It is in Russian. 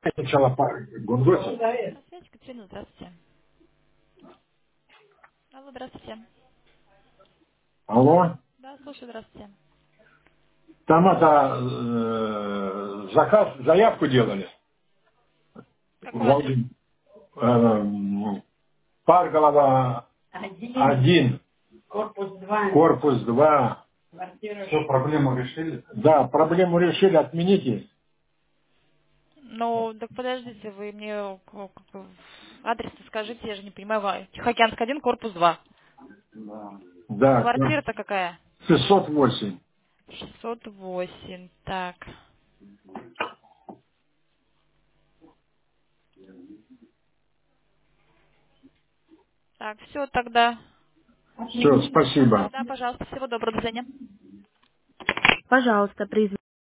Сначала по Гундосе. На связи Катерина, здравствуйте. Алло, здравствуйте. Алло. Да, слушаю, здравствуйте. Там это заказ, заявку делали. Какой адрес? Владимир. Парголова 1. Корпус 2. Все, проблему решили? Да, проблему решили, отмените. Ну, так подождите, вы мне адрес скажите, я же не понимаю. Тихоокеанский 1, корпус 2. Да, Квартира-то какая? 608. 608. Так. Так, все тогда. Все, спасибо. Да, пожалуйста, всего доброго, до свидания. Пожалуйста,